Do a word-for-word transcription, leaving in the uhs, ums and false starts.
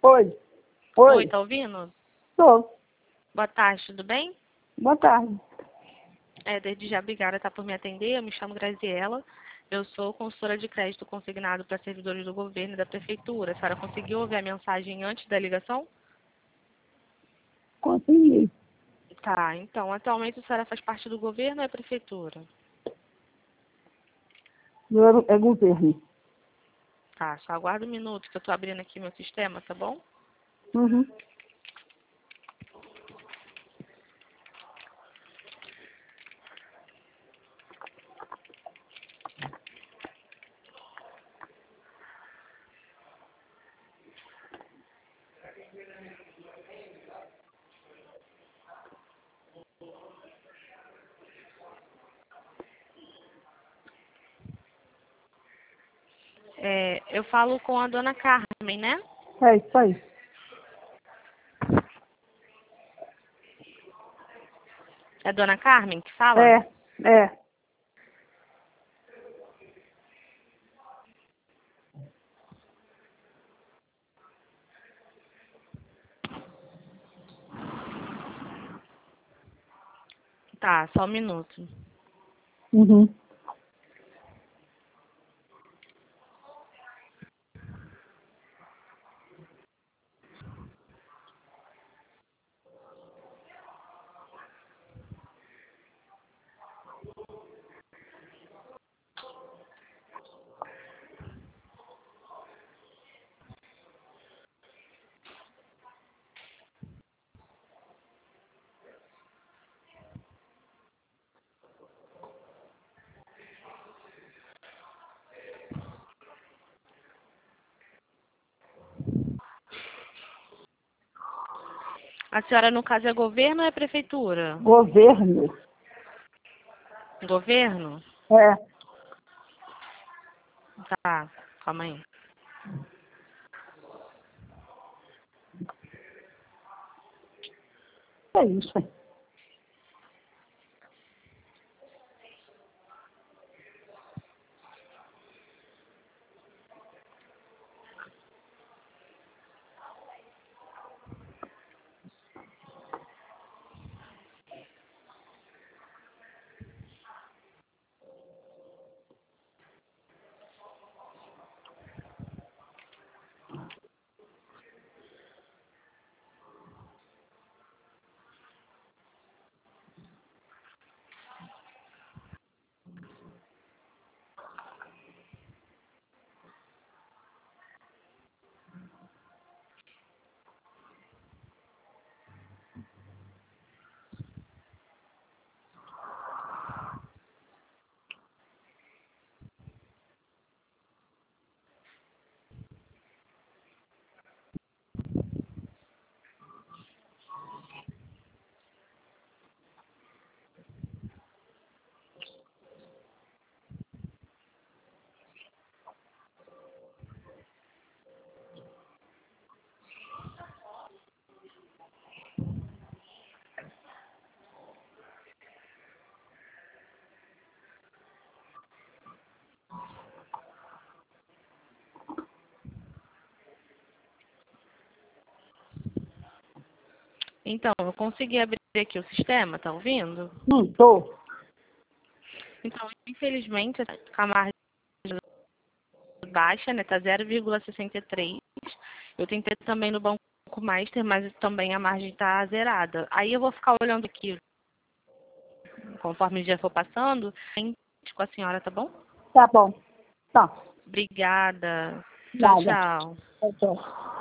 Oi. Oi, Oi. tá ouvindo? Tô. Boa tarde, tudo bem? Boa tarde. É, desde já, obrigada tá, por me atender. Eu me chamo Graziela. Eu sou consultora de crédito consignado para servidores do governo e da prefeitura. A senhora conseguiu ouvir a mensagem antes da ligação? Consegui. Tá, então, atualmente a senhora faz parte do governo ou é prefeitura? Eu- É governo. Tá, só aguarda um minuto que eu tô abrindo aqui meu sistema, tá bom? Uhum. É, eu falo com a dona Carmen, né? É isso aí. É a dona Carmen que fala? É, é. Tá, só um minuto. Uhum. A senhora, no caso, é governo ou é prefeitura? Governo. Governo? É. Tá, calma aí. É isso aí. Então, eu consegui abrir aqui o sistema, tá ouvindo? Não tô. Então, infelizmente, a margem baixa, né, tá zero vírgula sessenta e três. Eu tentei também no Banco Master, mas também a margem tá zerada. Aí eu vou ficar olhando aqui, conforme o dia for passando, com a senhora, tá bom? Tá bom. Tá. Obrigada. Tchau, Nada. tchau. Tchau, tchau.